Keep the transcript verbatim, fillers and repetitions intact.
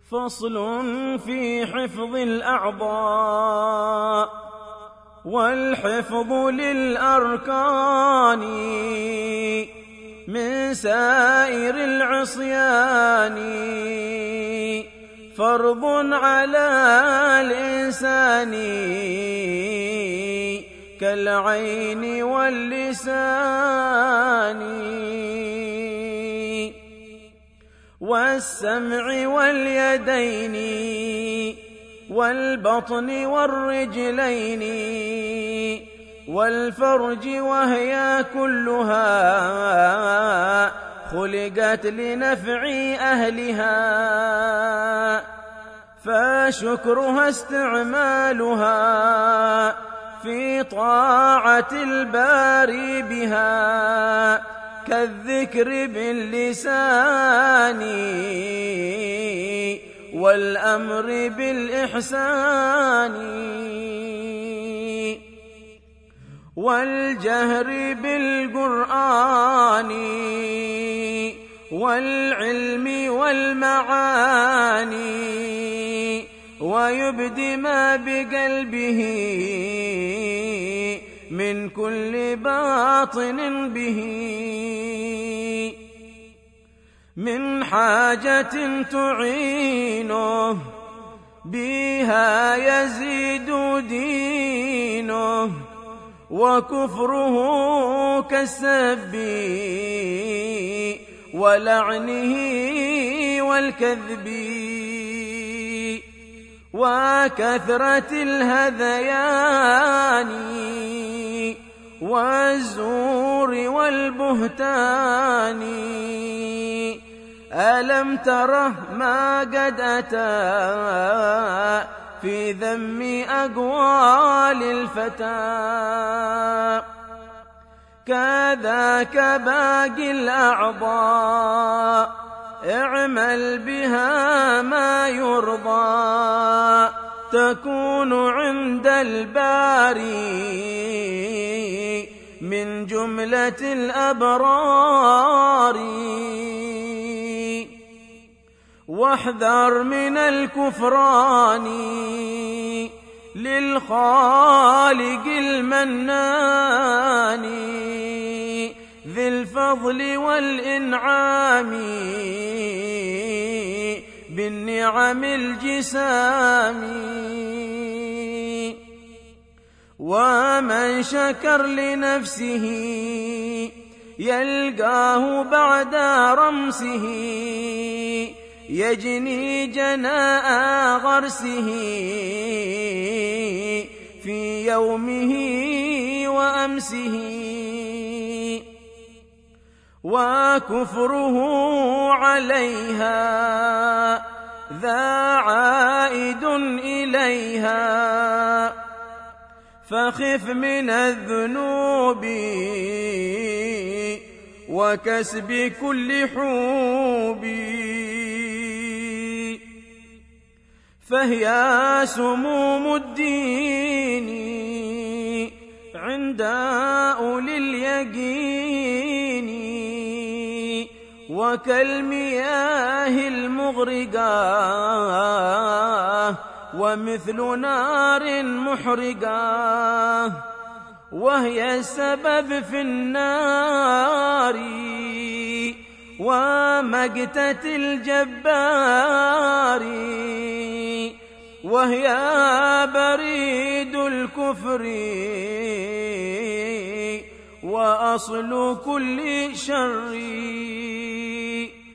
فصل في حفظ الأعضاء. والحفظ للأركان من سائر العصيان فرض على الإنسان كالعين واللسان والسمع واليدين والبطن والرجلين والفرج، وهي كلها خلقت لنفع أهلها، فشكرها استعمالها في طاعة الباري بها، كالذكر باللسان والأمر بالإحسان والجهر بالقرآن والعلم والمعاني، ويبدي ما بقلبه من كل باطن به، من حاجة تعينه بها يزيد دينه، وكفره كالسب ولعنه والكذب وكثرة الهذيان والزور والبهتان. ألم تره ما قد أتى في ذم أقوال الفتى، كذاك باقي الأعضاء اعمل بها ما يرضى، تكون عند الباري من جملة الأبرار. واحذر من الكفران للخالق المنان ذي الفضل والإنعام بالنعم الجسام. ومن شكر لنفسه يلقاه بعد رمسه، يجني جناء غرسه في يومه وأمسه. وكفره عليها ذا عائد إليها، فخف من الذنوب وكسب كل حوب، فهي سموم الدين عند أولي اليقين، وكالمياه المغرقة ومثل نار محرقة، وهي السبب في النار ومقتة الجبار، وهي بريد الكفر وأصل كل شر.